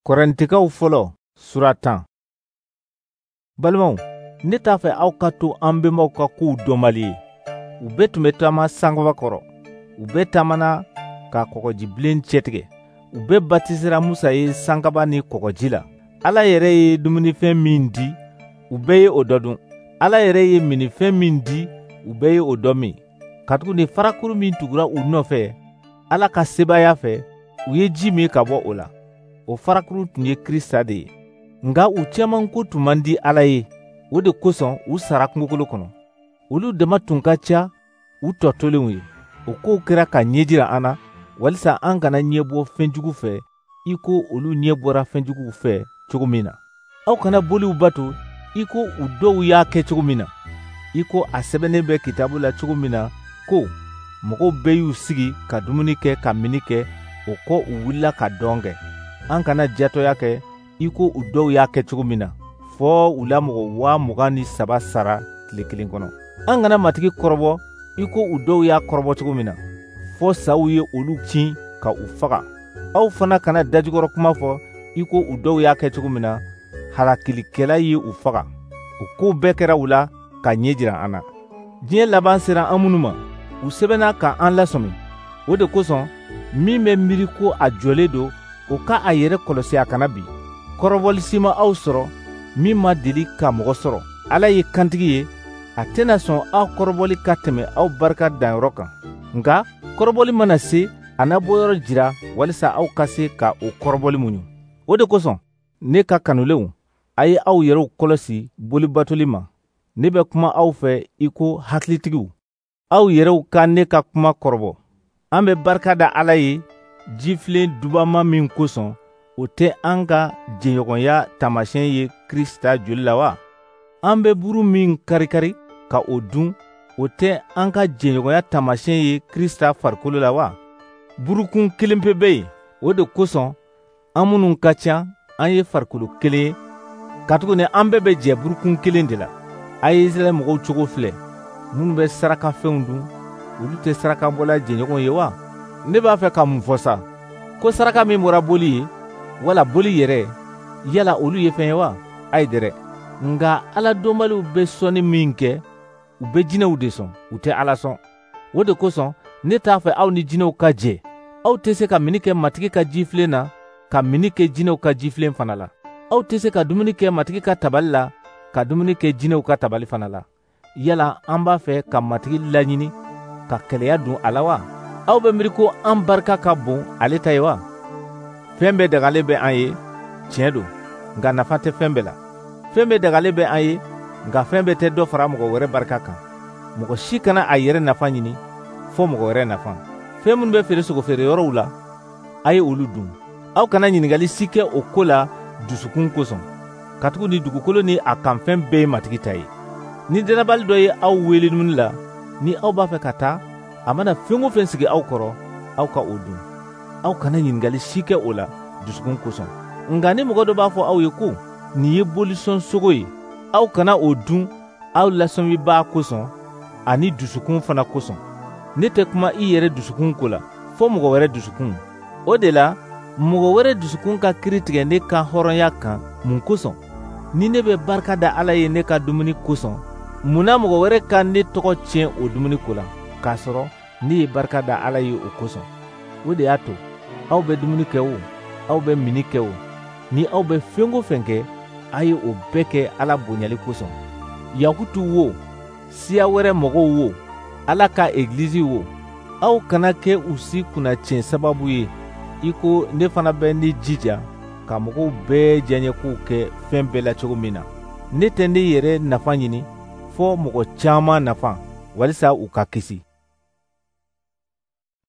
Korintikaw fɔlɔ sura 10. Balimaw, ne t'a fɛ aw ka to an bɛnbaw ka kow dɔnbali ye. U bɛɛ tun bɛ taama sankaba kɔrɔ. U bɛɛ taamana ka kɔgɔjibilen cɛtigɛ. U bɛɛ batisera Musa ye sankaba ni kɔgɔji la. Ala yɛrɛ ye dumunifɛn min di, u bɛɛ ye o dɔ dun. Ala yɛrɛ ye minifɛn min di, u bɛɛ ye o dɔ min. Katuguni farakuru min tugura u nɔfɛ, Ala ka sebaaya fɛ, u ye ji min ka bɔ o la. O farakuru tun ye Krista de ye. Nga u caaman ko tun man di Ala ye. O de kosɔn u sara kungokolo kɔnɔ. Olu dama tun ka ca u tɔ tolenw ye. O kow kɛra ka ɲɛ jira an na, walisa an kana ɲɛbɔ fɛnjugu fɛ i ko olu ɲɛbɔra fɛnjuguw fɛ cogo min na. Aw kana boliw bato i ko u dɔw y'a kɛ cogo min na. I ko a sɛbɛnnen bɛ kitabu la cogo min na ko mɔgɔw bɛɛ y'u sigi ka dumuni kɛ ka mini kɛ, o kɔ u wulila ka dɔn kɛ. An kana jatɔya kɛ i ko u dɔw y'a kɛ cogo min na, fɔɔ u la mɔgɔ 23 sara tile kelen kɔnɔ. An kana matigi kɔrɔbɔ i ko u dɔw y'a kɔrɔbɔ cogo min na, fɔ saw ye olu kin ka u faga. Aw fana kana dajukɔrɔ kuma fɔ i ko u dɔw y'a kɛ cogo min na, halakilikɛla ye u faga. O kow bɛɛ kɛra u la ka ɲɛ jira an na. Diɲɛ laban sera an minnu ma, u sɛbɛnna ka an lasɔmi. O de kosɔn min bɛ miiri ko a jɔlen don, o ka a yɛrɛ kɔlɔsi a kana bi. Kɔrɔbɔli si ma aw sɔrɔ min ma deli ka mɔgɔ sɔrɔ. Ala ye kantigi ye, a tɛna sɔn aw kɔrɔbɔli ka tɛmɛ aw barika danyɔrɔ kan. Nka kɔrɔbɔli mana se, a na bɔyɔrɔ jira walisa aw ka se ka o kɔrɔbɔli muɲu. O de kosɔn ne ka kanulenw, a ye aw yɛrɛw kɔlɔsi bolibatoli ma. Ne bɛ kuma aw fɛ i ko hakilitigiw. Aw yɛrɛw ka ne ka kuma kɔrɔbɔ. An bɛ barika da Ala ye jifilen dubama min kosɔn, o tɛ an ka jɛɲɔgɔnya taamasiyɛn ye Krista joli la wa? An bɛ buru min kari-kari ka o dun, o tɛ an ka jɛɲɔgɔnya taamasiyɛn ye Krista farikolo la wa? Burukun kelen pe bɛ yen. O de kosɔn an minnu ka ca, an ye farikolo kelen ye. Katuguni an bɛɛ bɛ jɛ burukun kelen de la. A ye Israɛl mɔgɔw cogo filɛ, minnu bɛ sarakafɛnw dun, olu tɛ sarakabɔla jɛɲɔgɔn ye wa? Ne b'a fɛ ka mun fɔ sa? Ko saraka min bɔra boli ye, wala boli yɛrɛ, yala olu ye fɛn ye wa? Ayi dɛrɛ. Nga Ala dɔnbaliw bɛ sɔnni min kɛ, u bɛ jinɛw de sɔn, u tɛ Ala sɔn. O de kosɔn ne t'a fɛ aw ni jinɛw ka jɛ. Aw tɛ se ka mini kɛ matigi ka jifilen na, ka mini kɛ jinɛw ka jifilen fana la. Aw tɛ se ka dumuni kɛ matigi ka tabali la, ka dumuni kɛ jinɛw ka tabali fana la. Yala an b'a fɛ ka matigi laɲini ka kɛlɛya dun a la wa? Aw bɛ miiri ko an barika ka bon ale ta ye wa? Fɛn bɛɛ dagalen bɛ an ye, tiɲɛ don, nka nafa tɛ fɛn bɛɛ la. Fɛn bɛɛ dagalen bɛ an ye, nka fɛn bɛɛ tɛ dɔ fara mɔgɔ wɛrɛ barika kan. Mɔgɔ si kana a yɛrɛ nafa ɲini fɔ mɔgɔ wɛrɛ nafa. Fɛn minnu bɛ feere sogofeereyɔrɔw la, a ye olu dun. Aw kana ɲininkali si kɛ o ko la dusukun kosɔn. Katuguni dugukolo ni a kanfɛn bɛɛ ye matigi ta ye. Ni dɛnɛbali dɔ ye aw wele dumuni la, ni aw b'a fɛ ka taa, a mana fɛn o fɛn sigi aw kɔrɔ, aw ka o dun. Aw kana ɲininkali si kɛ o la dusukun kosɔn. Nga ni mɔgɔ dɔ b'a fɔ aw ye ko nin ye bolisɔn sogo ye, aw kana o dun aw lasɔnbaa kosɔn ani dusukun fana kosɔn. Ne tɛ kuma i yɛrɛ dusukun ko la, fɔ mɔgɔ wɛrɛ dusukun. O de la, mɔgɔ wɛrɛ dusukun ka kiri tigɛ ne ka hɔrɔnya kan mun kosɔn? Ni ne bɛ barika da Ala ye ne ka dumuni kosɔn, munna mɔgɔ wɛrɛ ka ne tɔgɔ tiɲɛ o dumuni ko la, k'a sɔrɔ ne ye barika da Ala ye o kosɔn? O de y'a to aw bɛ dumuni kɛ o, aw bɛ mini kɛ o, ni aw bɛ fɛn o fɛn kɛ, a ye o bɛɛ kɛ Ala bonyali kosɔn. Yahutu wo, siya wɛrɛ mɔgɔw wo, Ala ka egilizi wo, aw kana kɛ u si kunna tiɲɛ sababu ye i ko ne fana bɛ ne jija ka mɔgɔw bɛɛ diyaɲɛ k'u kɛ fɛn bɛɛ la cogo min na. Ne tɛ ne yɛrɛ nafa ɲini, fɔ mɔgɔ caaman nafa, walisa u ka kisi.